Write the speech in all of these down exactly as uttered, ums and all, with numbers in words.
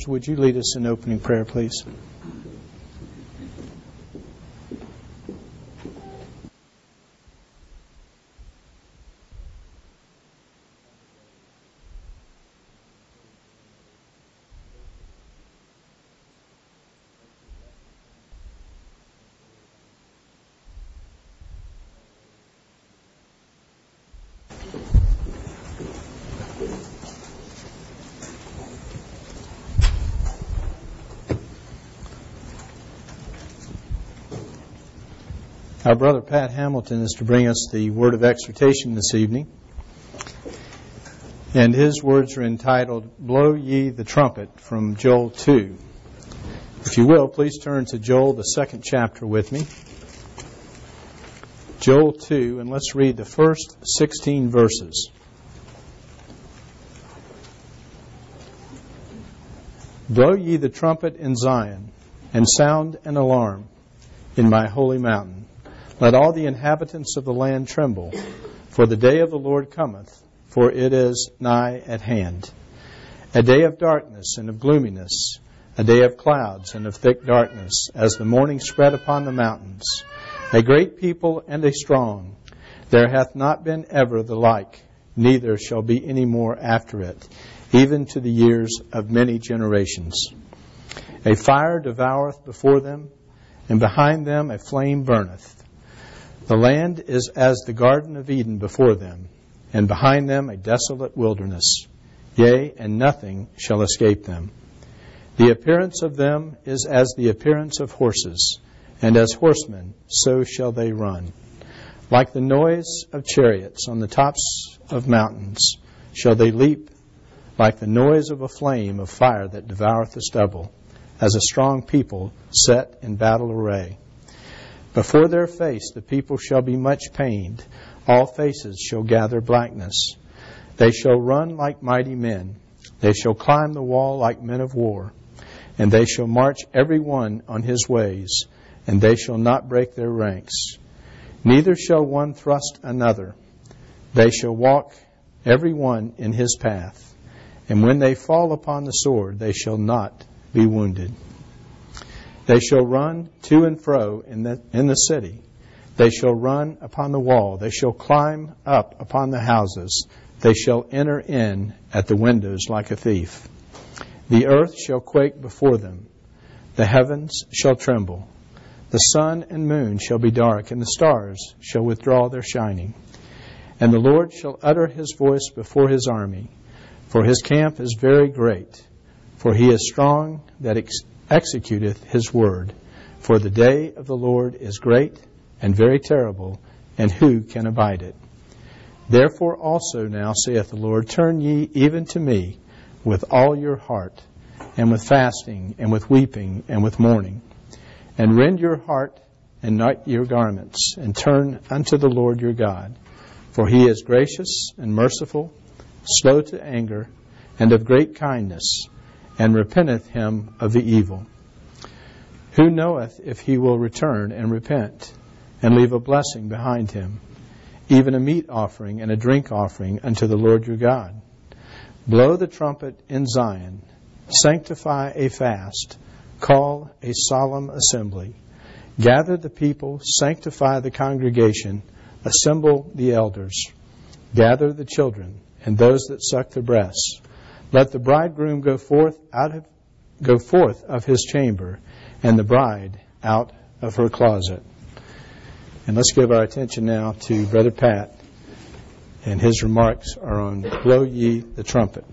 Pastor, would you lead us in opening prayer, please? Our brother Pat Hamilton is to bring us the word of exhortation this evening. And his words are entitled, Blow Ye the Trumpet, from Joel two. If you will, please turn to Joel, the second chapter with me. Joel two, and let's read the first sixteen verses. Blow ye the trumpet in Zion, and sound an alarm in my holy mountain. Let all the inhabitants of the land tremble, for the day of the Lord cometh, for it is nigh at hand. A day of darkness and of gloominess, a day of clouds and of thick darkness, as the morning spread upon the mountains. A great people and a strong, there hath not been ever the like, neither shall be any more after it, even to the years of many generations. A fire devoureth before them, and behind them a flame burneth. The land is as the Garden of Eden before them, and behind them a desolate wilderness. Yea, and nothing shall escape them. The appearance of them is as the appearance of horses, and as horsemen, so shall they run. Like the noise of chariots on the tops of mountains shall they leap, like the noise of a flame of fire that devoureth the stubble, as a strong people set in battle array. Before their face the people shall be much pained. All faces shall gather blackness. They shall run like mighty men. They shall climb the wall like men of war. And they shall march every one on his ways, and they shall not break their ranks. Neither shall one thrust another. They shall walk every one in his path. And when they fall upon the sword, they shall not be wounded. They shall run to and fro in the, in the city. They shall run upon the wall. They shall climb up upon the houses. They shall enter in at the windows like a thief. The earth shall quake before them. The heavens shall tremble. The sun and moon shall be dark, and the stars shall withdraw their shining. And the Lord shall utter his voice before his army. For his camp is very great. For he is strong that ex- executeth his word. For the day of the Lord is great and very terrible, and who can abide it? Therefore also now, saith the Lord, turn ye even to me with all your heart, and with fasting, and with weeping, and with mourning. And rend your heart, and not your garments, and turn unto the Lord your God. For he is gracious and merciful, slow to anger, and of great kindness, and repenteth him of the evil. Who knoweth if he will return and repent, and leave a blessing behind him, even a meat offering and a drink offering unto the Lord your God? Blow the trumpet in Zion, sanctify a fast, call a solemn assembly. Gather the people, sanctify the congregation, assemble the elders. Gather the children, and those that suck the breasts. Let the bridegroom go forth out of go forth of his chamber, and the bride out of her closet. And let's give our attention now to Brother Pat, and his remarks are on Blow Ye the Trumpet.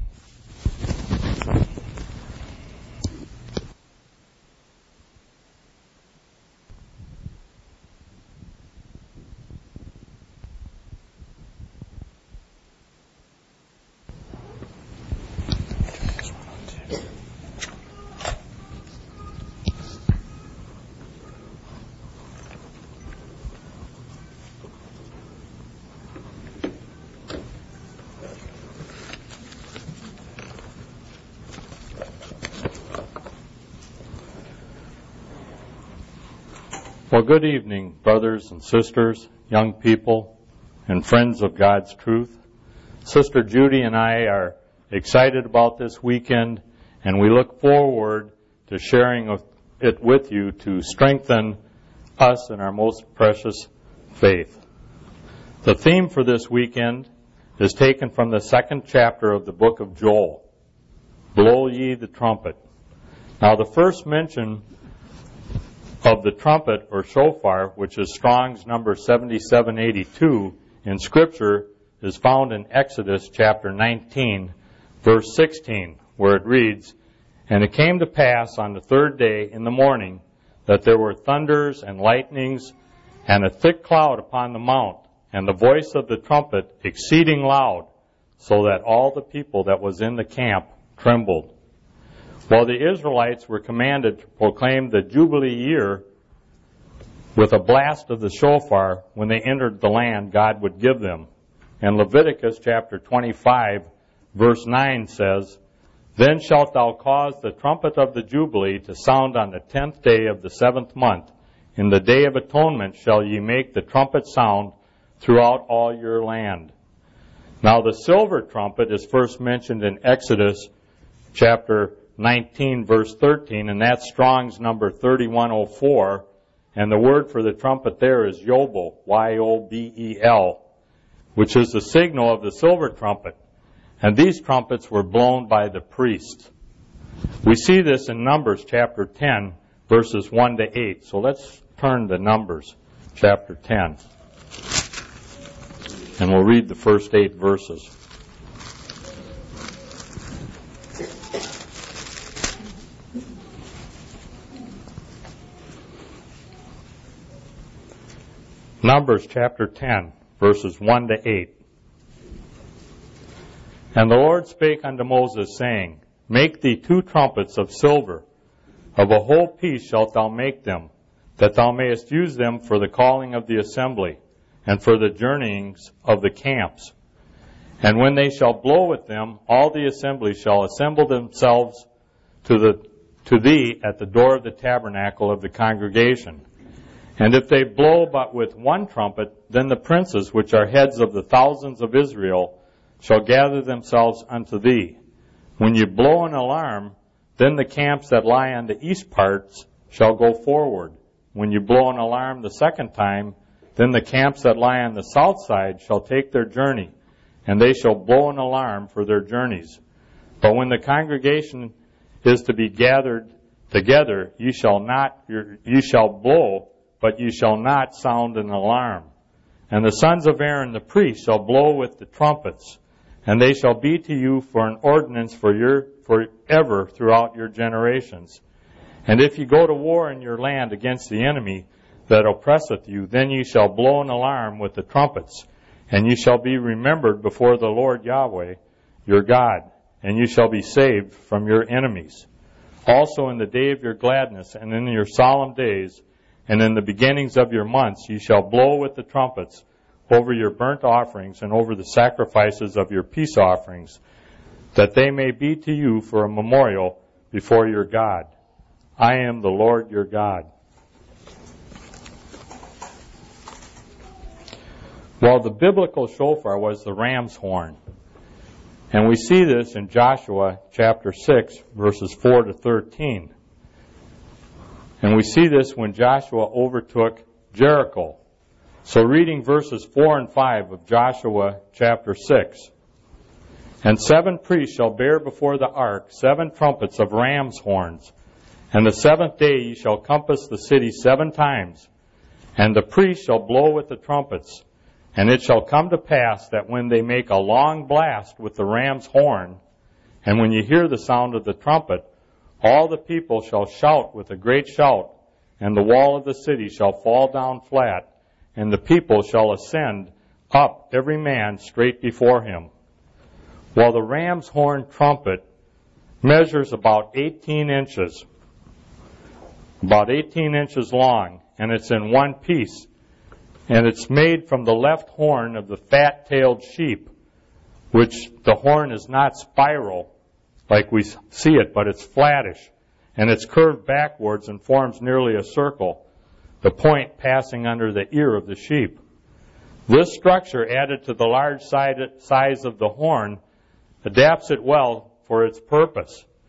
Well, good evening, brothers and sisters, young people, and friends of God's truth. Sister Judy and I are excited about this weekend and we look forward to sharing it with you to strengthen us in our most precious faith. The theme for this weekend is taken from the second chapter of the book of Joel. Blow ye the trumpet. Now, the first mention of the trumpet or shofar, which is Strong's number seventy-seven eighty-two in Scripture, is found in Exodus chapter nineteen, verse sixteen, where it reads, "And it came to pass on the third day in the morning that there were thunders and lightnings and a thick cloud upon the mount, and the voice of the trumpet exceeding loud, so that all the people that was in the camp trembled." While the Israelites were commanded to proclaim the Jubilee year with a blast of the shofar when they entered the land God would give them. And Leviticus chapter twenty-five, verse nine says, "Then shalt thou cause the trumpet of the Jubilee to sound on the tenth day of the seventh month. In the day of atonement shall ye make the trumpet sound throughout all your land." Now the silver trumpet is first mentioned in Exodus chapter nineteen, verse thirteen, and that's Strong's number thirty-one oh four, and the word for the trumpet there is Yobel, Y O B E L, which is the signal of the silver trumpet. And these trumpets were blown by the priests. We see this in Numbers chapter ten, verses one to eight. So let's turn to Numbers chapter ten. And we'll read the first eight verses. Numbers chapter ten, verses one to eight. "And the Lord spake unto Moses, saying, Make thee two trumpets of silver. Of a whole piece shalt thou make them, that thou mayest use them for the calling of the assembly, and for the journeyings of the camps. And when they shall blow with them, all the assembly shall assemble themselves to the to thee at the door of the tabernacle of the congregation. And if they blow but with one trumpet, then the princes, which are heads of the thousands of Israel, shall gather themselves unto thee. When you blow an alarm, then the camps that lie on the east parts shall go forward. When you blow an alarm the second time, then the camps that lie on the south side shall take their journey, and they shall blow an alarm for their journeys. But when the congregation is to be gathered together, you shall not, you shall blow, but you shall not sound an alarm. And the sons of Aaron the priest shall blow with the trumpets, and they shall be to you for an ordinance for your forever throughout your generations. And if you go to war in your land against the enemy that oppresseth you, then you shall blow an alarm with the trumpets, and you shall be remembered before the Lord Yahweh your God, and you shall be saved from your enemies. Also in the day of your gladness, and in your solemn days, and in the beginnings of your months, you shall blow with the trumpets over your burnt offerings and over the sacrifices of your peace offerings, that they may be to you for a memorial before your God. I am the Lord your God." Well, the biblical shofar was the ram's horn. And we see this in Joshua chapter six, verses four to thirteen. And we see this when Joshua overtook Jericho. So reading verses four and five of Joshua chapter six. "And seven priests shall bear before the ark seven trumpets of ram's horns. And the seventh day ye shall compass the city seven times. And the priests shall blow with the trumpets. And it shall come to pass that when they make a long blast with the ram's horn, and when you hear the sound of the trumpet, all the people shall shout with a great shout, and the wall of the city shall fall down flat, and the people shall ascend up every man straight before him." Well, the ram's horn trumpet measures about eighteen inches, about eighteen inches long, and it's in one piece. And it's made from the left horn of the fat-tailed sheep, which the horn is not spiral like we see it, but it's flattish, and it's curved backwards and forms nearly a circle, the point passing under the ear of the sheep. This structure, added to the large size of the horn, adapts it well for its purpose.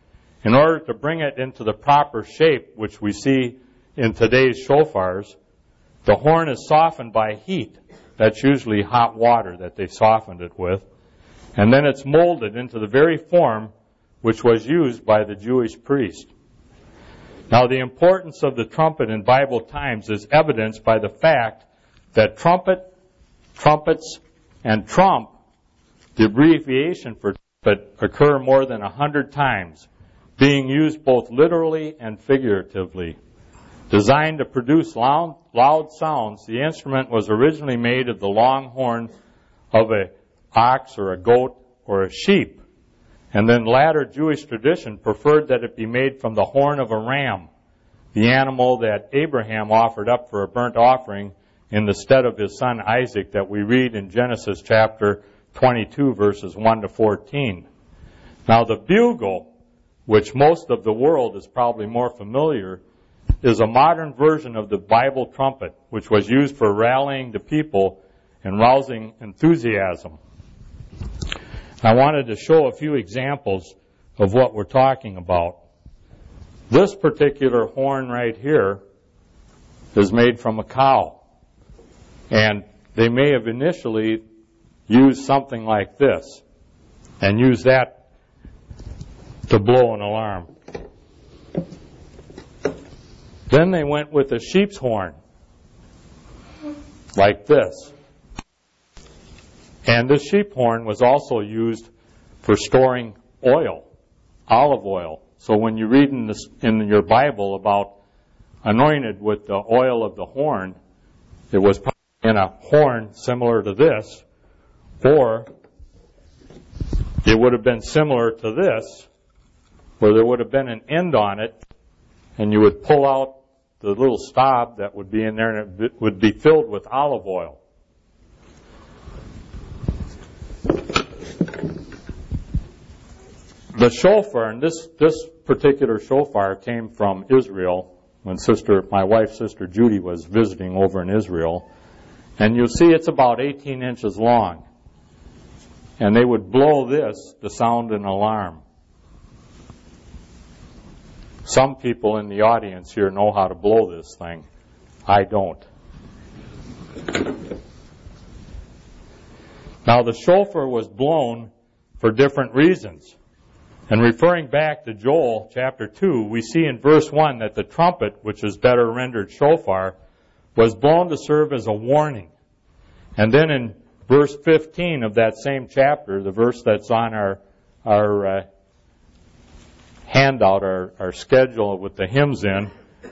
in order to bring it into the proper shape, which we see in today's shofars, the horn is softened by heat. That's usually hot water that they softened it with. And then it's molded into the very form which was used by the Jewish priest. Now, the importance of the trumpet in Bible times is evidenced by the fact that trumpet, trumpets, and trump, the abbreviation for trumpet, occur more than a hundred times, being used both literally and figuratively. Designed to produce loud, loud sounds, the instrument was originally made of the long horn of an ox or a goat or a sheep. And then latter Jewish tradition preferred that it be made from the horn of a ram, the animal that Abraham offered up for a burnt offering in the stead of his son Isaac that we read in Genesis chapter twenty-two, verses one to fourteen. Now the bugle, which most of the world is probably more familiar, is a modern version of the Bible trumpet, which was used for rallying the people and rousing enthusiasm. I wanted to show a few examples of what we're talking about. This particular horn right here is made from a cow. And they may have initially used something like this and used that to blow an alarm. Then they went with a sheep's horn, like this. And this sheep horn was also used for storing oil, olive oil. So when you read in, this, in your Bible about anointed with the oil of the horn, it was probably in a horn similar to this, or it would have been similar to this, where there would have been an end on it, and you would pull out the little stop that would be in there, and it would be filled with olive oil. The shofar, and this, this particular shofar came from Israel when sister, my wife's sister Judy was visiting over in Israel. And you'll see it's about eighteen inches long. And they would blow this to sound an alarm. Some people in the audience here know how to blow this thing. I don't. Now the shofar was blown for different reasons. And referring back to Joel chapter two, we see in verse one that the trumpet, which is better rendered shofar, was blown to serve as a warning. And then in verse fifteen of that same chapter, the verse that's on our our uh, handout, our, our schedule with the hymns in,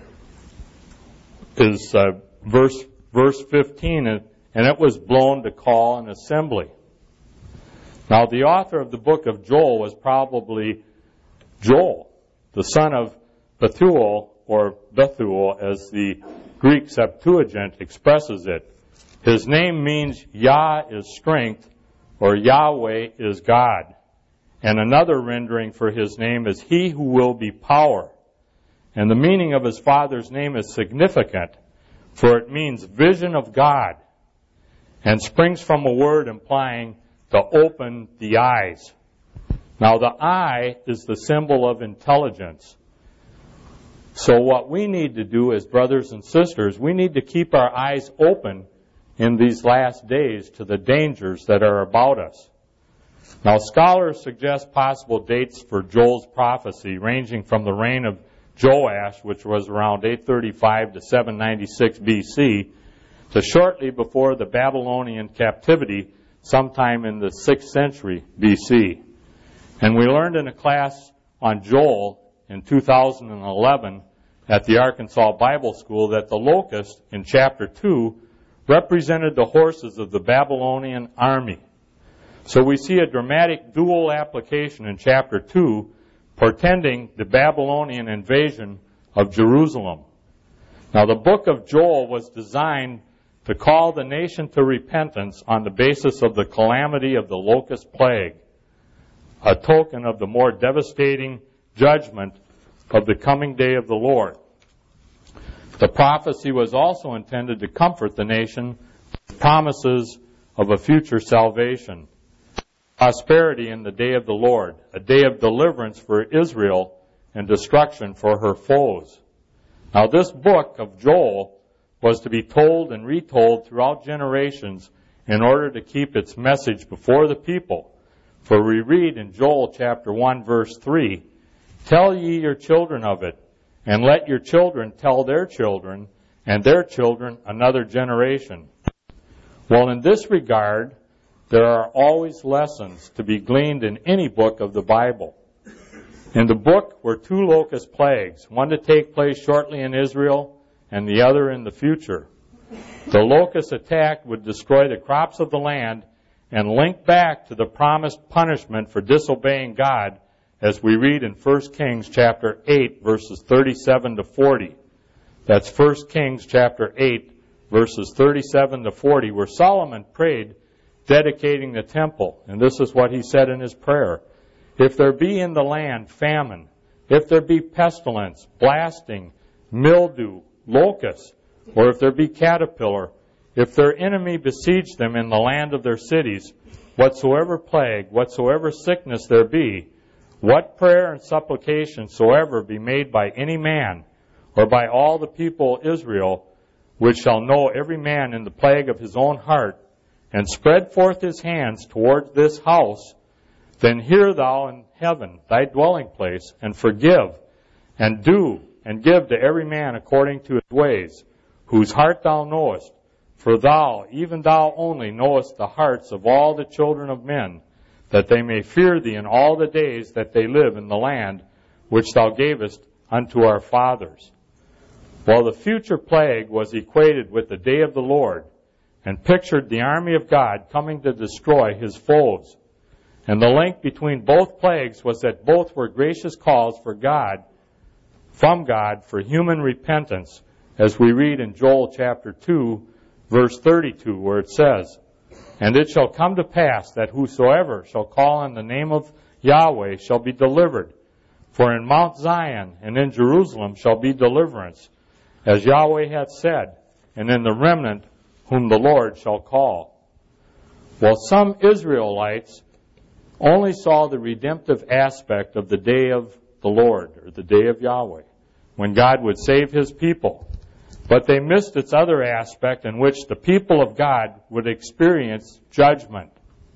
is uh, verse verse fifteen, and, and it was blown to call an assembly. Now, the author of the book of Joel was probably Joel, the son of Bethuel, or Bethuel, as the Greek Septuagint expresses it. His name means Yah is strength, or Yahweh is God. And another rendering for his name is He who will be power. And the meaning of his father's name is significant, for it means vision of God, and springs from a word implying to open the eyes. Now, the eye is the symbol of intelligence. So what we need to do as brothers and sisters, we need to keep our eyes open in these last days to the dangers that are about us. Now, scholars suggest possible dates for Joel's prophecy ranging from the reign of Joash, which was around eight thirty-five to seven ninety-six B C, to shortly before the Babylonian captivity sometime in the sixth century B C. And we learned in a class on Joel in two thousand eleven at the Arkansas Bible School that the locust in chapter two represented the horses of the Babylonian army. So we see a dramatic dual application in chapter two portending the Babylonian invasion of Jerusalem. Now, the book of Joel was designed to call the nation to repentance on the basis of the calamity of the locust plague, a token of the more devastating judgment of the coming day of the Lord. The prophecy was also intended to comfort the nation with promises of a future salvation, prosperity in the day of the Lord, a day of deliverance for Israel and destruction for her foes. Now this book of Joel was to be told and retold throughout generations in order to keep its message before the people. For we read in Joel chapter one verse three, "Tell ye your children of it, and let your children tell their children, and their children another generation." Well, in this regard, there are always lessons to be gleaned in any book of the Bible. In the book were two locust plagues, one to take place shortly in Israel and the other in the future. The locust attack would destroy the crops of the land and link back to the promised punishment for disobeying God, as we read in First Kings chapter eight, verses thirty-seven to forty. That's First Kings chapter eight, verses thirty-seven to forty, where Solomon prayed, dedicating the temple. And this is what he said in his prayer: "If there be in the land famine, if there be pestilence, blasting, mildew, locusts, or if there be caterpillar, if their enemy besiege them in the land of their cities, whatsoever plague, whatsoever sickness there be, what prayer and supplication soever be made by any man, or by all the people of Israel, which shall know every man in the plague of his own heart, and spread forth his hands toward this house, then hear thou in heaven thy dwelling place, and forgive, and do, and give to every man according to his ways, whose heart thou knowest. For thou, even thou only, knowest the hearts of all the children of men, that they may fear thee in all the days that they live in the land which thou gavest unto our fathers." While the future plague was equated with the day of the Lord, and pictured the army of God coming to destroy his foes. And the link between both plagues was that both were gracious calls for God, from God, for human repentance, as we read in Joel chapter two, verse thirty-two, where it says, "And it shall come to pass that whosoever shall call on the name of Yahweh shall be delivered. For in Mount Zion and in Jerusalem shall be deliverance, as Yahweh hath said, and in the remnant whom the Lord shall call." Well, some Israelites only saw the redemptive aspect of the day of the Lord, or the day of Yahweh, when God would save his people. But they missed its other aspect, in which the people of God would experience judgment.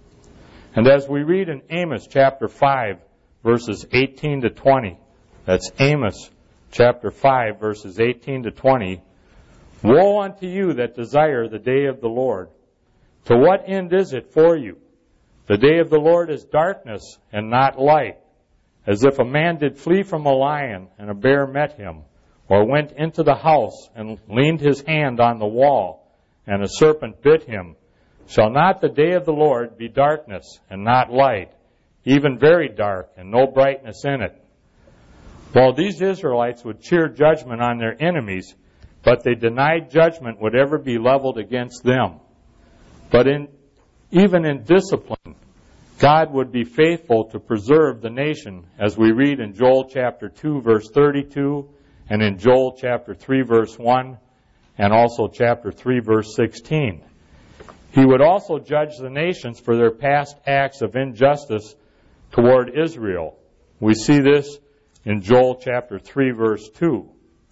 And as we read in Amos chapter five, verses eighteen to twenty, that's Amos chapter five, verses eighteen to twenty, "Woe unto you that desire the day of the Lord! To what end is it for you? The day of the Lord is darkness and not light, as if a man did flee from a lion and a bear met him, or went into the house and leaned his hand on the wall, and a serpent bit him. Shall not the day of the Lord be darkness and not light, even very dark and no brightness in it?" Well, these Israelites would cheer judgment on their enemies, but they denied judgment would ever be leveled against them. But in, even in discipline, God would be faithful to preserve the nation, as we read in Joel chapter two, verse thirty-two, and in Joel chapter three, verse one, and also chapter three, verse sixteen. He would also judge the nations for their past acts of injustice toward Israel. We see this in Joel chapter three, verse two.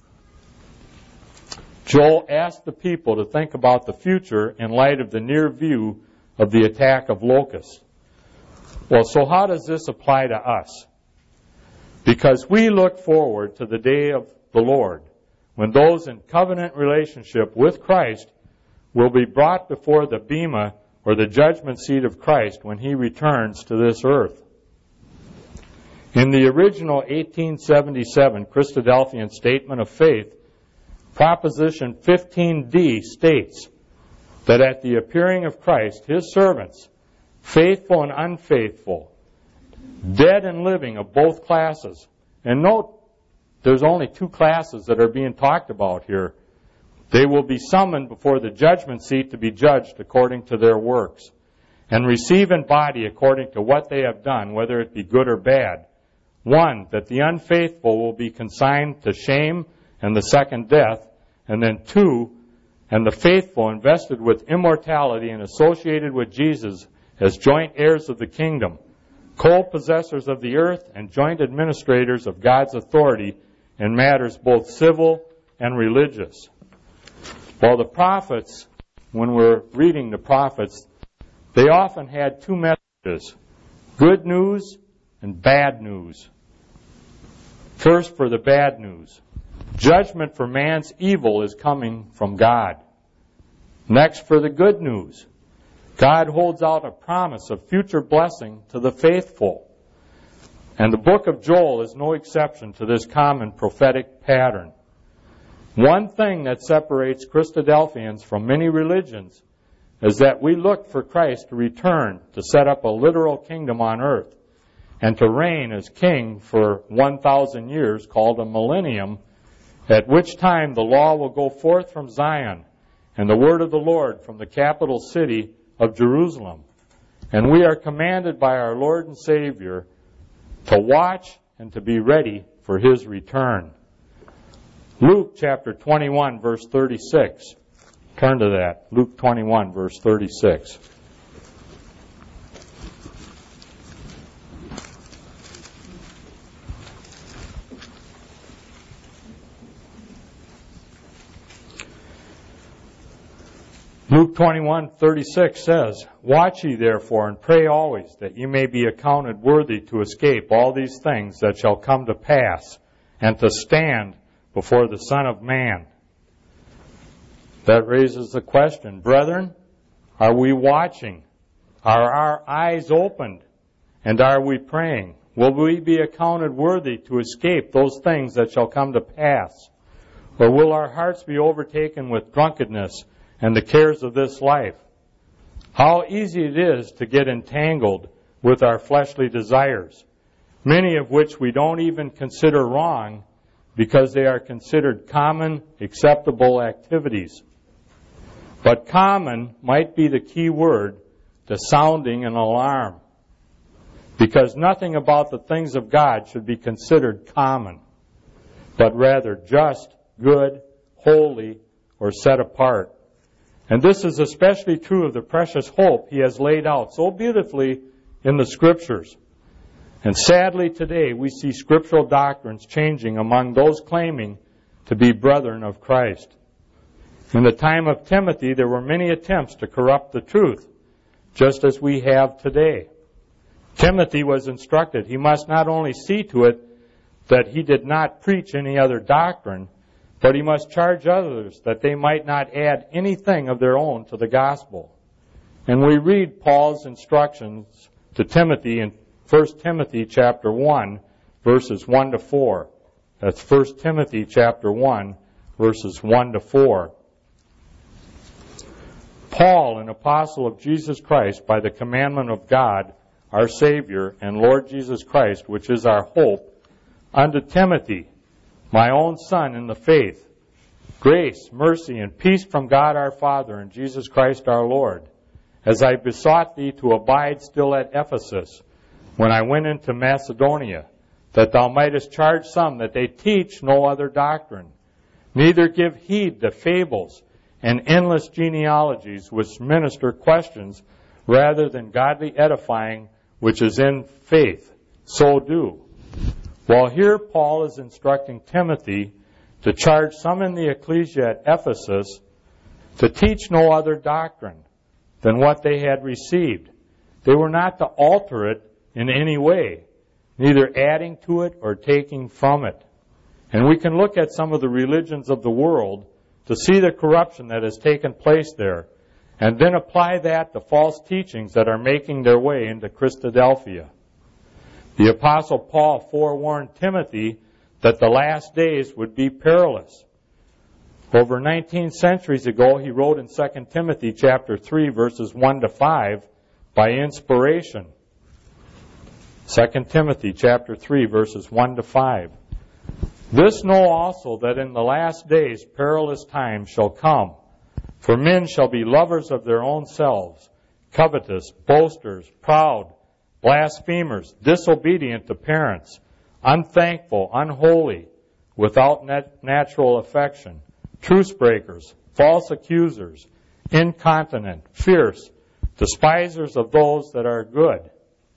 Joel asked the people to think about the future in light of the near view of the attack of locusts. Well, so how does this apply to us? Because we look forward to the day of the Lord, when those in covenant relationship with Christ will be brought before the bema, or the judgment seat of Christ, when he returns to this earth. In the original eighteen seventy-seven Christadelphian Statement of Faith, Proposition fifteen D states that at the appearing of Christ, his servants, faithful and unfaithful, dead and living of both classes, and note, there's only two classes that are being talked about here. They will be summoned before the judgment seat to be judged according to their works, and receive in body according to what they have done, whether it be good or bad. One, that the unfaithful will be consigned to shame and the second death, and then two, and the faithful invested with immortality and associated with Jesus as joint heirs of the kingdom, co-possessors of the earth and joint administrators of God's authority in matters both civil and religious. Well, the prophets, when we're reading the prophets, they often had two messages, good news and bad news. First, for the bad news. Judgment for man's evil is coming from God. Next, for the good news. God holds out a promise of future blessing to the faithful. And the book of Joel is no exception to this common prophetic pattern. One thing that separates Christadelphians from many religions is that we look for Christ to return to set up a literal kingdom on earth and to reign as king for one thousand years, called a millennium, at which time the law will go forth from Zion and the word of the Lord from the capital city of Jerusalem. And we are commanded by our Lord and Savior to watch and to be ready for His return. Luke chapter twenty-one, verse thirty-six. Turn to that. Luke twenty-one, verse thirty-six. Luke twenty-one, thirty-six says, Watch ye therefore, and pray always, that ye may be accounted worthy to escape all these things that shall come to pass, and to stand before the Son of Man. That raises the question, brethren, are we watching? Are our eyes opened? And are we praying? Will we be accounted worthy to escape those things that shall come to pass? Or will our hearts be overtaken with drunkenness and the cares of this life? How easy it is to get entangled with our fleshly desires, many of which we don't even consider wrong because they are considered common, acceptable activities. But common might be the key word to sounding an alarm, because nothing about the things of God should be considered common, but rather just, good, holy, or set apart. And this is especially true of the precious hope He has laid out so beautifully in the Scriptures. And sadly today we see scriptural doctrines changing among those claiming to be brethren of Christ. In the time of Timothy there were many attempts to corrupt the truth, just as we have today. Timothy was instructed he must not only see to it that he did not preach any other doctrine, but he must charge others that they might not add anything of their own to the gospel. And we read Paul's instructions to Timothy in First Timothy chapter one, verses one to four. That's First Timothy chapter one, verses one to four. Paul, an apostle of Jesus Christ, by the commandment of God, our Savior, and Lord Jesus Christ, which is our hope, unto Timothy, my own son in the faith, grace, mercy, and peace from God our Father and Jesus Christ our Lord, as I besought thee to abide still at Ephesus, when I went into Macedonia, that thou mightest charge some that they teach no other doctrine, neither give heed to fables and endless genealogies which minister questions rather than godly edifying which is in faith. So do. Well, here Paul is instructing Timothy to charge some in the ecclesia at Ephesus to teach no other doctrine than what they had received. They were not to alter it in any way, neither adding to it or taking from it. And we can look at some of the religions of the world to see the corruption that has taken place there, and then apply that to false teachings that are making their way into Christadelphia. The Apostle Paul forewarned Timothy that the last days would be perilous. Over nineteen centuries ago, he wrote in Second Timothy chapter three, verses one to five, by inspiration. Second Timothy chapter three, verses one to five. This know also that in the last days perilous times shall come, for men shall be lovers of their own selves, covetous, boasters, proud, blasphemers, disobedient to parents, unthankful, unholy, without nat- natural affection, truce breakers, false accusers, incontinent, fierce, despisers of those that are good,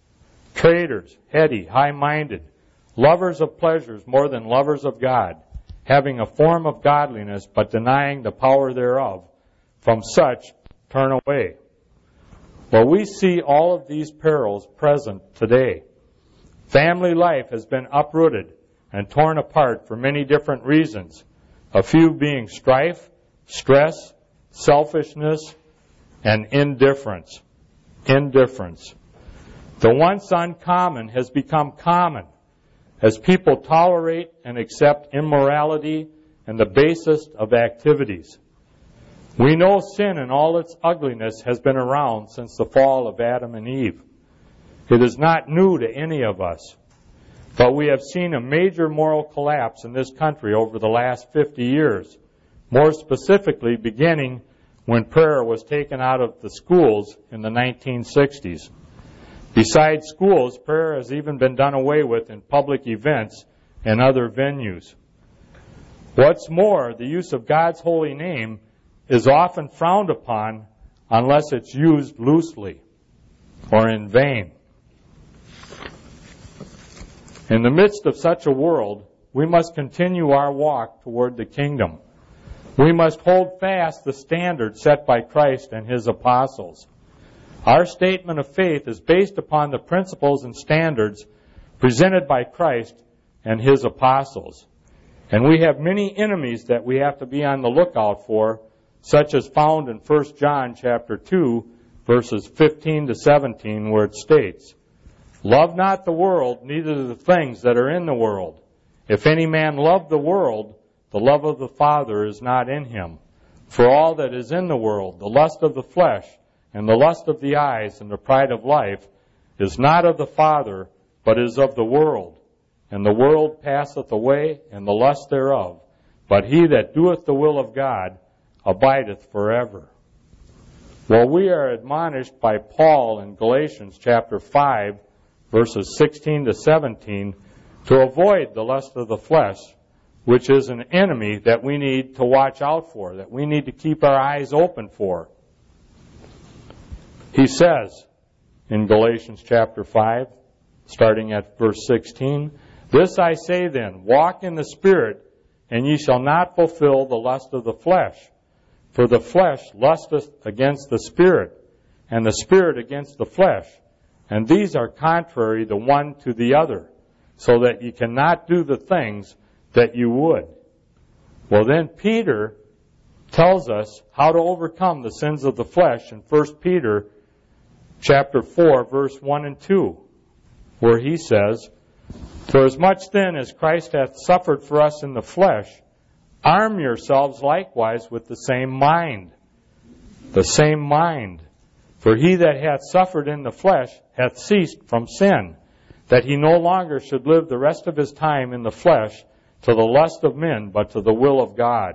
traitors, heady, high-minded, lovers of pleasures more than lovers of God, having a form of godliness but denying the power thereof. From such turn away. Well, we see all of these perils present today. Family life has been uprooted and torn apart for many different reasons, a few being strife, stress, selfishness, and indifference. Indifference. The once uncommon has become common as people tolerate and accept immorality and the basest of activities. We know sin in all its ugliness has been around since the fall of Adam and Eve. It is not new to any of us, but we have seen a major moral collapse in this country over the last fifty years, more specifically beginning when prayer was taken out of the schools in the nineteen sixties. Besides schools, prayer has even been done away with in public events and other venues. What's more, the use of God's holy name is often frowned upon unless it's used loosely or in vain. In the midst of such a world, we must continue our walk toward the kingdom. We must hold fast the standard set by Christ and His apostles. Our statement of faith is based upon the principles and standards presented by Christ and His apostles. And we have many enemies that we have to be on the lookout for, such as found in First John chapter two, verses fifteen to seventeen, where it states, "Love not the world, neither the things that are in the world. If any man love the world, the love of the Father is not in him. For all that is in the world, the lust of the flesh, and the lust of the eyes, and the pride of life, is not of the Father, but is of the world. And the world passeth away, and the lust thereof. But he that doeth the will of God abideth forever." Well, we are admonished by Paul in Galatians chapter five, verses sixteen to seventeen, to avoid the lust of the flesh, which is an enemy that we need to watch out for, that we need to keep our eyes open for. He says in Galatians chapter five, starting at verse sixteen, "This I say then, walk in the Spirit, and ye shall not fulfill the lust of the flesh. For the flesh lusteth against the Spirit, and the Spirit against the flesh. And these are contrary the one to the other, so that ye cannot do the things that you would." Well, then Peter tells us how to overcome the sins of the flesh in First Peter chapter four, verse one and two, where he says, "For as much then as Christ hath suffered for us in the flesh, arm yourselves likewise with the same mind." The same mind. "For he that hath suffered in the flesh hath ceased from sin, that he no longer should live the rest of his time in the flesh to the lust of men, but to the will of God."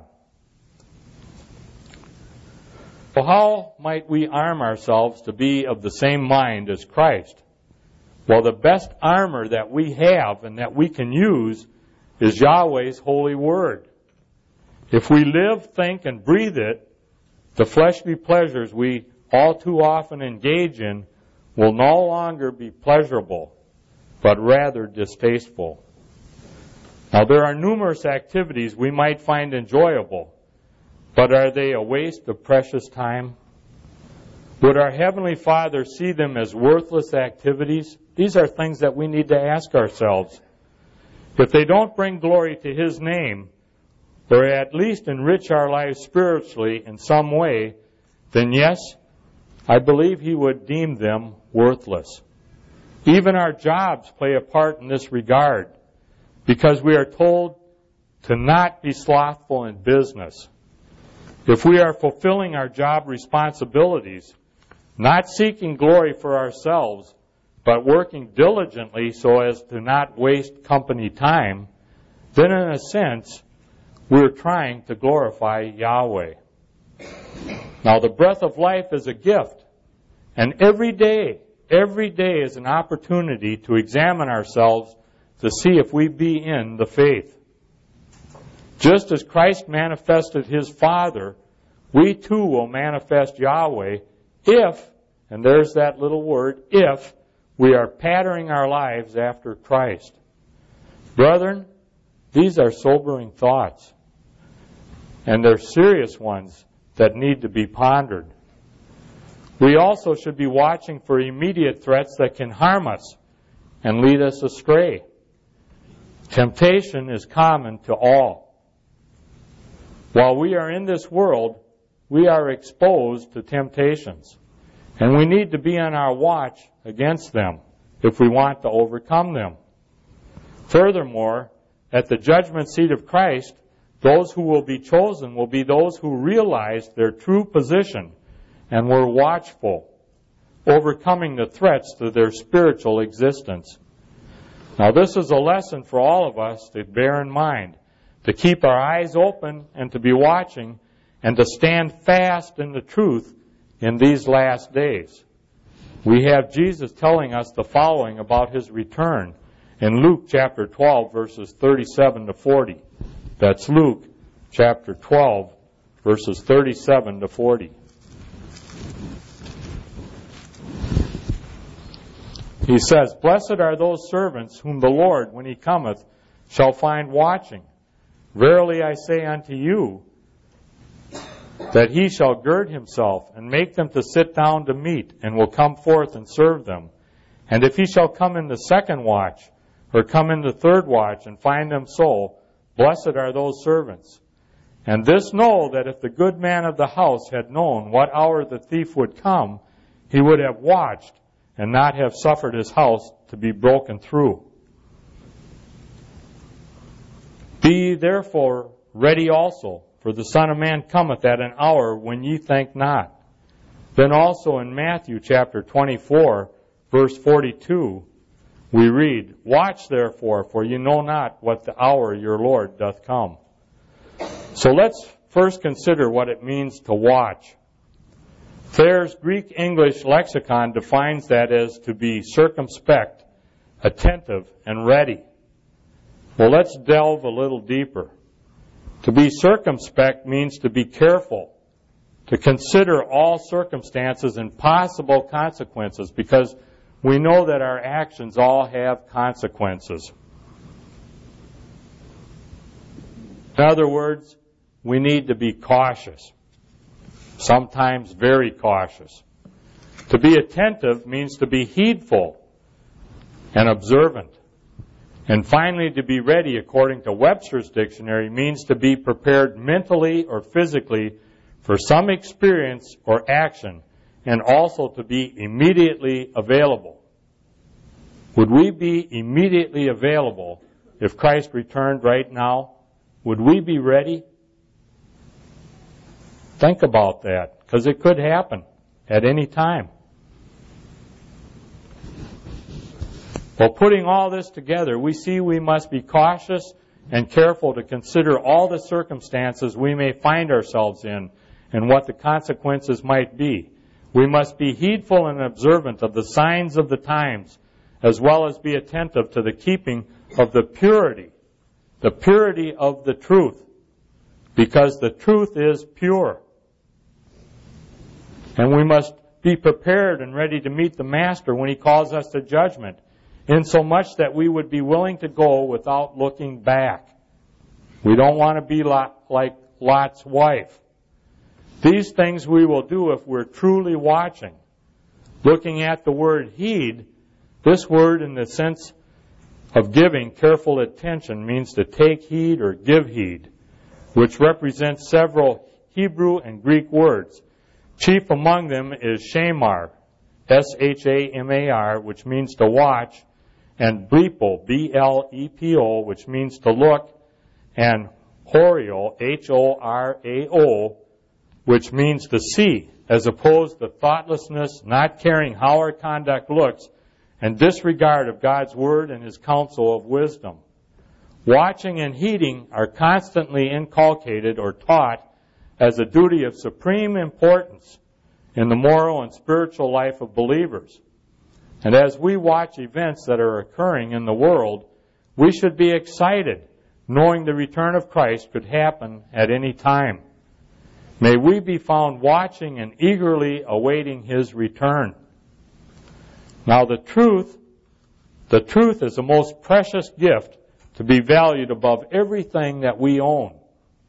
So how might we arm ourselves to be of the same mind as Christ? Well, the best armor that we have and that we can use is Yahweh's holy word. If we live, think, and breathe it, the fleshly pleasures we all too often engage in will no longer be pleasurable, but rather distasteful. Now, there are numerous activities we might find enjoyable, but are they a waste of precious time? Would our Heavenly Father see them as worthless activities? These are things that we need to ask ourselves. If they don't bring glory to His name, or at least enrich our lives spiritually in some way, then yes, I believe He would deem them worthless. Even our jobs play a part in this regard, because we are told to not be slothful in business. If we are fulfilling our job responsibilities, not seeking glory for ourselves, but working diligently so as to not waste company time, then in a sense, we're trying to glorify Yahweh. Now, the breath of life is a gift, and every day, every day is an opportunity to examine ourselves to see if we be in the faith. Just as Christ manifested His Father, we too will manifest Yahweh if, and there's that little word, if, we are patterning our lives after Christ. Brethren, these are sobering thoughts, and they're serious ones that need to be pondered. We also should be watching for immediate threats that can harm us and lead us astray. Temptation is common to all. While we are in this world, we are exposed to temptations, and we need to be on our watch against them if we want to overcome them. Furthermore, at the judgment seat of Christ, those who will be chosen will be those who realized their true position and were watchful, overcoming the threats to their spiritual existence. Now, this is a lesson for all of us to bear in mind, to keep our eyes open and to be watching and to stand fast in the truth in these last days. We have Jesus telling us the following about His return in Luke chapter twelve, verses thirty-seven to forty. That's Luke chapter twelve, verses thirty-seven to forty. He says, "Blessed are those servants whom the Lord, when He cometh, shall find watching. Verily I say unto you, that He shall gird Himself, and make them to sit down to meat, and will come forth and serve them. And if He shall come in the second watch, or come in the third watch, and find them so, blessed are those servants. And this know, that if the good man of the house had known what hour the thief would come, he would have watched, and not have suffered his house to be broken through. Be ye therefore ready also, for the Son of Man cometh at an hour when ye think not." Then also in Matthew chapter twenty-four, verse forty-two, we read, "Watch therefore, for ye know not what the hour your Lord doth come." So let's first consider what it means to watch. Thayer's Greek-English lexicon defines that as to be circumspect, attentive, and ready. Well, let's delve a little deeper. To be circumspect means to be careful, to consider all circumstances and possible consequences, because we know that our actions all have consequences. In other words, we need to be cautious, sometimes very cautious. To be attentive means to be heedful and observant. And finally, to be ready, according to Webster's dictionary, means to be prepared mentally or physically for some experience or action, and also to be immediately available. Would we be immediately available if Christ returned right now? Would we be ready? Think about that, because it could happen at any time. Well, putting all this together, we see we must be cautious and careful to consider all the circumstances we may find ourselves in and what the consequences might be. We must be heedful and observant of the signs of the times, as well as be attentive to the keeping of the purity, the purity of the truth, because the truth is pure. And we must be prepared and ready to meet the Master when He calls us to judgment, insomuch that we would be willing to go without looking back. We don't want to be like Lot's wife. These things we will do if we're truly watching. Looking at the word heed, this word in the sense of giving careful attention means to take heed or give heed, which represents several Hebrew and Greek words. Chief among them is shamar, S H A M A R, which means to watch, and blepo, B L E P O, which means to look, and horeo, H O R A O, which means to see, as opposed to thoughtlessness, not caring how our conduct looks, and disregard of God's Word and His counsel of wisdom. Watching and heeding are constantly inculcated or taught as a duty of supreme importance in the moral and spiritual life of believers. And as we watch events that are occurring in the world, we should be excited, knowing the return of Christ could happen at any time. May we be found watching and eagerly awaiting His return. Now the truth, the truth is the most precious gift to be valued above everything that we own.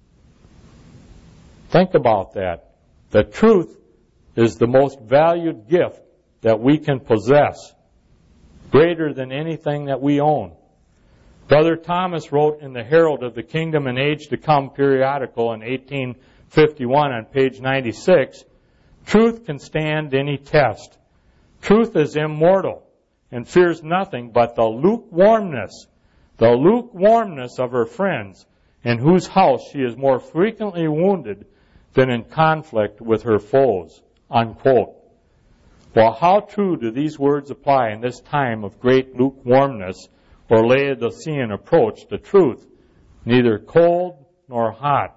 Think about that. The truth is the most valued gift that we can possess, greater than anything that we own. Brother Thomas wrote in the Herald of the Kingdom and Age to Come periodical in eighteen fifty-one on page ninety-six, truth can stand any test. Truth is immortal and fears nothing but the lukewarmness, the lukewarmness of her friends, in whose house she is more frequently wounded than in conflict with her foes. Unquote. Well, how true do these words apply in this time of great lukewarmness or Laodicean approach to truth, neither cold nor hot?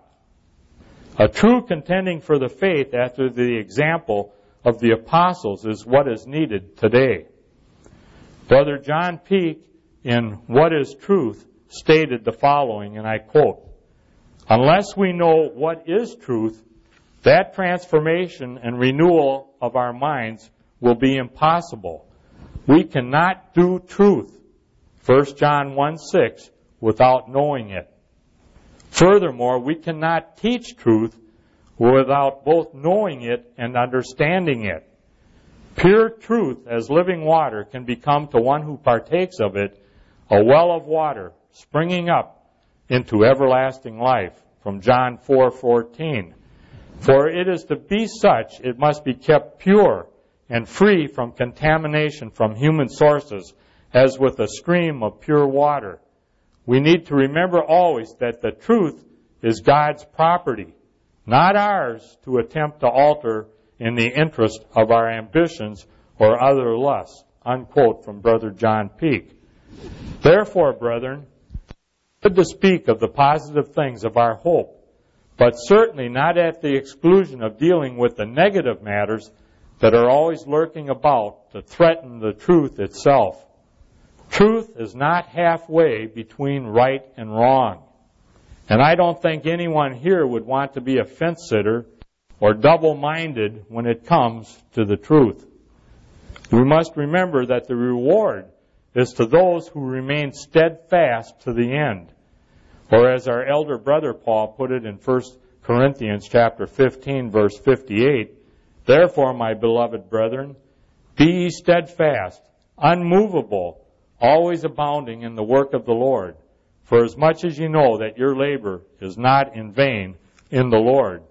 A true contending for the faith after the example of the apostles is what is needed today. Brother John Peake, in What is Truth, stated the following, and I quote, "Unless we know what is truth, that transformation and renewal of our minds will be impossible. We cannot do truth, First John one six, without knowing it. Furthermore, we cannot teach truth without both knowing it and understanding it. Pure truth as living water can become to one who partakes of it a well of water springing up into everlasting life," from John four fourteen. "For it is to be such, it must be kept pure and free from contamination from human sources, as with a stream of pure water. We need to remember always that the truth is God's property, not ours to attempt to alter in the interest of our ambitions or other lusts." Unquote, from Brother John Peake. Therefore, brethren, it's good to speak of the positive things of our hope, but certainly not at the exclusion of dealing with the negative matters that are always lurking about to threaten the truth itself. Truth is not halfway between right and wrong. And I don't think anyone here would want to be a fence-sitter or double-minded when it comes to the truth. We must remember that the reward is to those who remain steadfast to the end. Or as our elder brother Paul put it in First Corinthians chapter fifteen, verse fifty-eight, "Therefore, my beloved brethren, be ye steadfast, unmovable, always abounding in the work of the Lord, for as much as you know that your labor is not in vain in the Lord."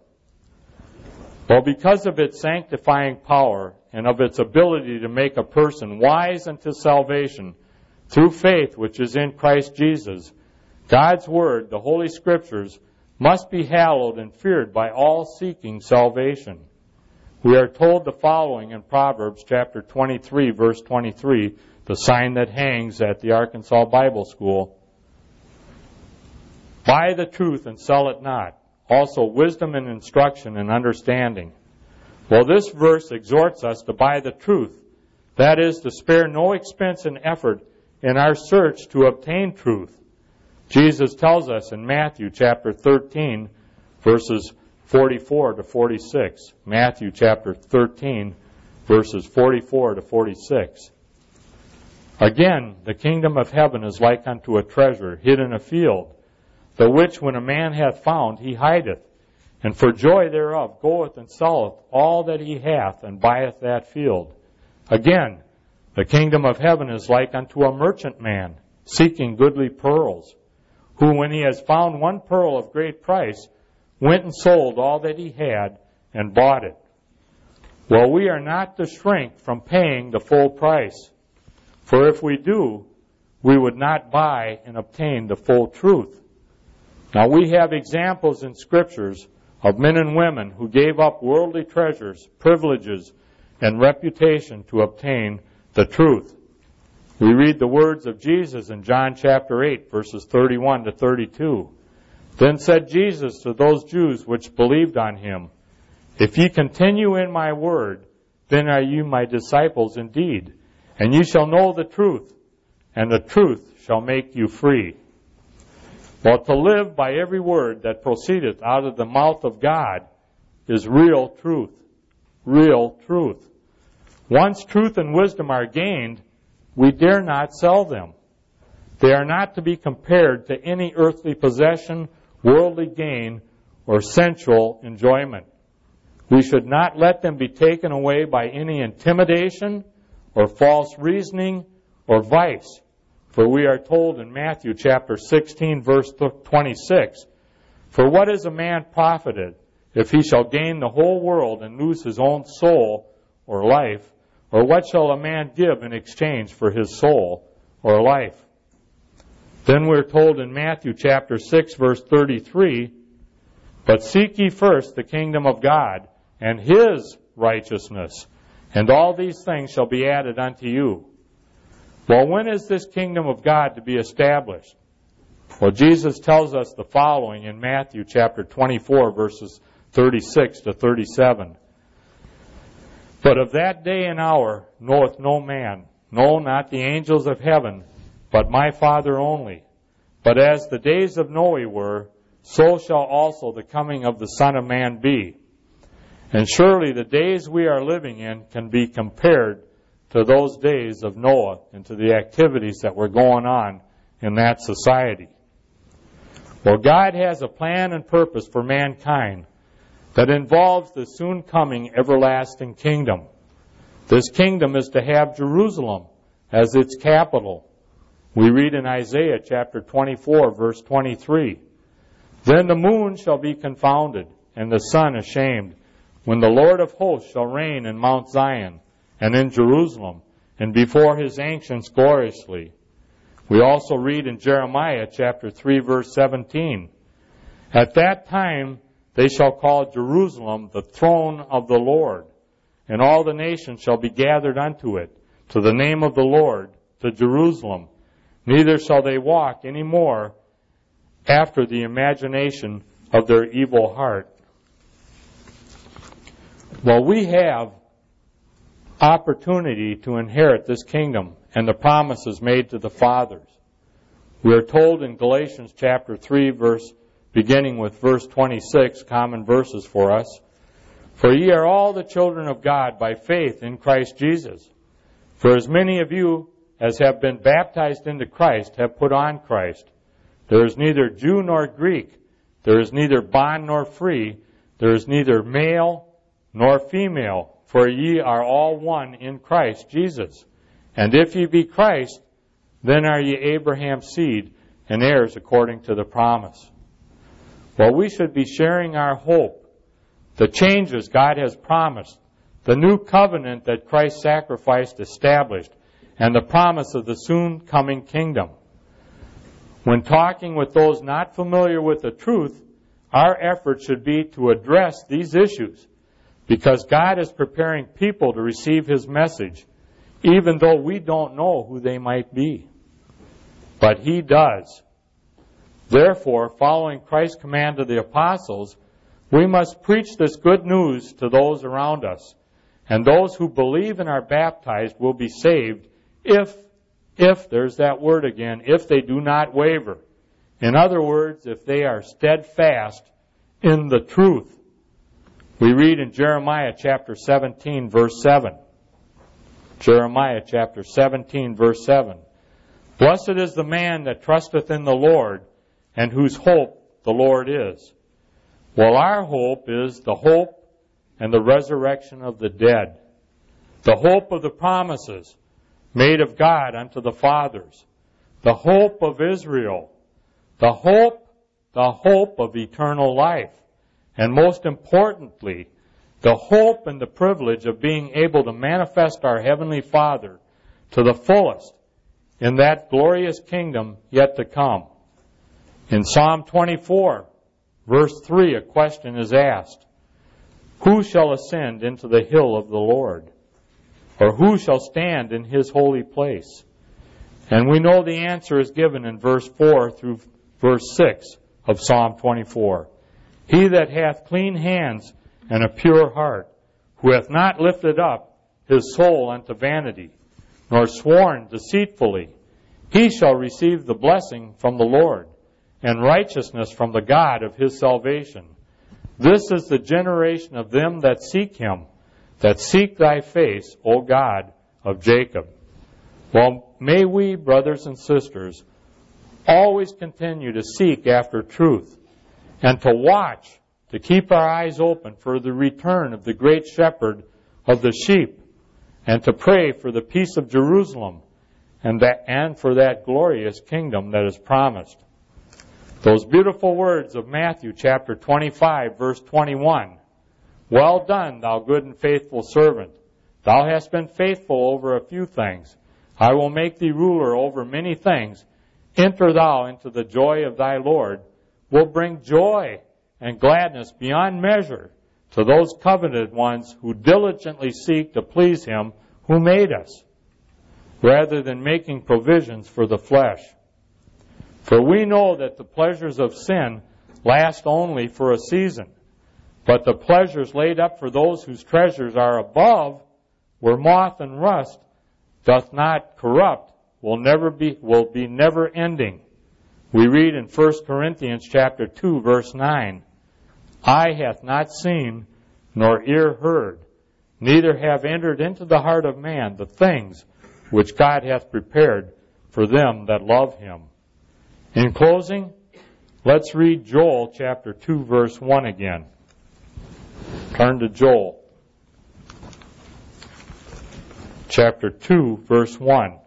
Well, because of its sanctifying power and of its ability to make a person wise unto salvation through faith which is in Christ Jesus, God's Word, the Holy Scriptures, must be hallowed and feared by all seeking salvation. We are told the following in Proverbs chapter twenty-three, verse twenty-three, the sign that hangs at the Arkansas Bible School. "Buy the truth and sell it not, also wisdom and instruction and understanding." Well, this verse exhorts us to buy the truth, that is, to spare no expense and effort in our search to obtain truth. Jesus tells us in Matthew chapter thirteen, verses forty-four to forty-six. Matthew chapter thirteen, verses forty-four to forty-six. "Again, the kingdom of heaven is like unto a treasure hid in a field, the which when a man hath found, he hideth, and for joy thereof goeth and selleth all that he hath, and buyeth that field. Again, the kingdom of heaven is like unto a merchant man, seeking goodly pearls, who when he has found one pearl of great price, went and sold all that he had, and bought it." Well, we are not to shrink from paying the full price, for if we do, we would not buy and obtain the full truth. Now, we have examples in Scriptures of men and women who gave up worldly treasures, privileges, and reputation to obtain the truth. We read the words of Jesus in John chapter eight, verses thirty-one to thirty-two. "Then said Jesus to those Jews which believed on him, If ye continue in my word, then are you my disciples indeed, and ye shall know the truth, and the truth shall make you free." Well, to live by every word that proceedeth out of the mouth of God is real truth. Real truth. Once truth and wisdom are gained, we dare not sell them. They are not to be compared to any earthly possession, worldly gain, or sensual enjoyment. We should not let them be taken away by any intimidation or false reasoning or vice. For we are told in Matthew chapter sixteen, verse twenty-six, "For what is a man profited if he shall gain the whole world and lose his own soul or life? Or what shall a man give in exchange for his soul or life?" Then we're told in Matthew chapter six, verse thirty-three, "But seek ye first the kingdom of God and his righteousness, and all these things shall be added unto you." Well, when is this kingdom of God to be established? Well, Jesus tells us the following in Matthew chapter twenty-four, verses thirty-six to thirty-seven. "But of that day and hour knoweth no man, no, not the angels of heaven, but my Father only. But as the days of Noe were, so shall also the coming of the Son of Man be. And surely the days we are living in can be compared to those days of Noah and to the activities that were going on in that society." Well, God has a plan and purpose for mankind that involves the soon coming everlasting kingdom. This kingdom is to have Jerusalem as its capital. We read in Isaiah chapter twenty-four, verse twenty-three, "Then the moon shall be confounded, and the sun ashamed, when the Lord of hosts shall reign in Mount Zion, and in Jerusalem, and before his ancients gloriously." We also read in Jeremiah chapter three, verse seventeen, "At that time they shall call Jerusalem the throne of the Lord, and all the nations shall be gathered unto it, to the name of the Lord, to Jerusalem. Neither shall they walk any more after the imagination of their evil heart." Well, we have opportunity to inherit this kingdom and the promises made to the fathers. We are told in Galatians chapter three, verse beginning with verse twenty-six, common verses for us, "For ye are all the children of God by faith in Christ Jesus. For as many of you as have been baptized into Christ have put on Christ. There is neither Jew nor Greek, there is neither bond nor free, there is neither male nor female, for ye are all one in Christ Jesus. And if ye be Christ, then are ye Abraham's seed, and heirs according to the promise." Well, we should be sharing our hope, the changes God has promised, the new covenant that Christ's sacrifice established, and the promise of the soon coming kingdom. When talking with those not familiar with the truth, our effort should be to address these issues, because God is preparing people to receive his message, even though we don't know who they might be. But he does. Therefore, following Christ's command to the apostles, we must preach this good news to those around us, and those who believe and are baptized will be saved if, if, there's that word again, if they do not waver. In other words, if they are steadfast in the truth. We read in Jeremiah chapter seventeen, verse seven. Jeremiah chapter seventeen, verse seven. "Blessed is the man that trusteth in the Lord, and whose hope the Lord is." Well, our hope is the hope and the resurrection of the dead. The hope of the promises made of God unto the fathers. The hope of Israel. The hope, the hope of eternal life. And most importantly, the hope and the privilege of being able to manifest our Heavenly Father to the fullest in that glorious kingdom yet to come. In Psalm twenty-four, verse three, a question is asked, "Who shall ascend into the hill of the Lord? Or who shall stand in his holy place?" And we know the answer is given in verse four through verse six of Psalm twenty-four. "He that hath clean hands and a pure heart, who hath not lifted up his soul unto vanity, nor sworn deceitfully, he shall receive the blessing from the Lord, and righteousness from the God of his salvation. This is the generation of them that seek him, that seek thy face, O God of Jacob. Well, may we, brothers and sisters, always continue to seek after truth and to watch, to keep our eyes open for the return of the great shepherd of the sheep, and to pray for the peace of Jerusalem and that and for that glorious kingdom that is promised. Those beautiful words of Matthew chapter twenty-five, verse twenty-one. Well done, thou good and faithful servant. Thou hast been faithful over a few things. I will make thee ruler over many things. Enter thou into the joy of thy Lord. Will bring joy and gladness beyond measure to those covenanted ones who diligently seek to please him who made us, rather than making provisions for the flesh. For we know that the pleasures of sin last only for a season, but the pleasures laid up for those whose treasures are above, where moth and rust doth not corrupt, will never be will be never ending. We read in First Corinthians chapter two, verse nine, Eye hath not seen, nor ear heard, neither have entered into the heart of man the things which God hath prepared for them that love him. In closing, let's read Joel chapter two, verse one again. Turn to Joel chapter two, verse one.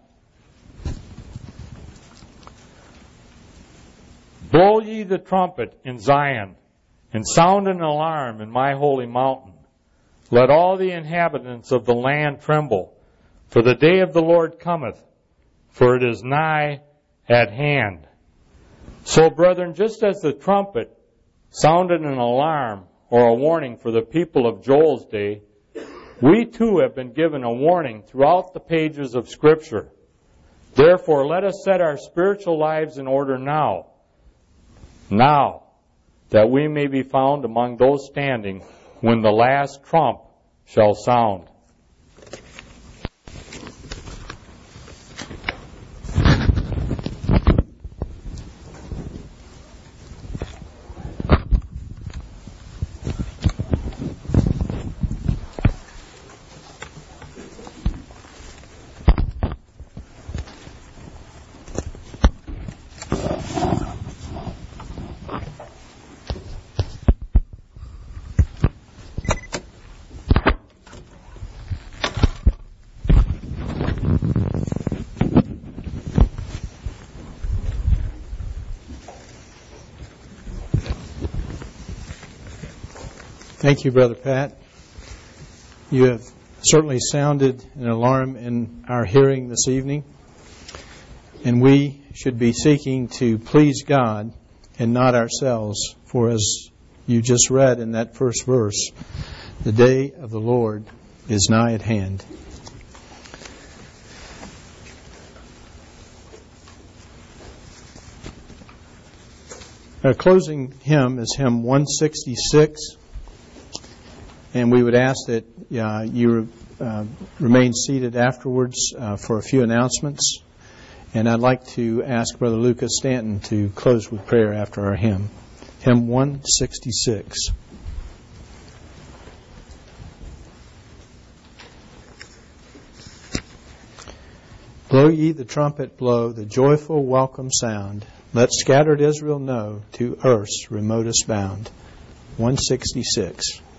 Blow ye the trumpet in Zion, and sound an alarm in my holy mountain. Let all the inhabitants of the land tremble, for the day of the Lord cometh, for it is nigh at hand. So, brethren, just as the trumpet sounded an alarm or a warning for the people of Joel's day, we too have been given a warning throughout the pages of Scripture. Therefore, let us set our spiritual lives in order now, now, that we may be found among those standing when the last trump shall sound. Thank you, Brother Pat. You have certainly sounded an alarm in our hearing this evening, and we should be seeking to please God and not ourselves, for as you just read in that first verse, the day of the Lord is nigh at hand. Our closing hymn is hymn one sixty-six. And we would ask that uh, you uh, remain seated afterwards uh, for a few announcements. And I'd like to ask Brother Lucas Stanton to close with prayer after our hymn. Hymn one sixty-six. Blow ye the trumpet, blow the joyful welcome sound. Let scattered Israel know to earth's remotest bound. one sixty-six.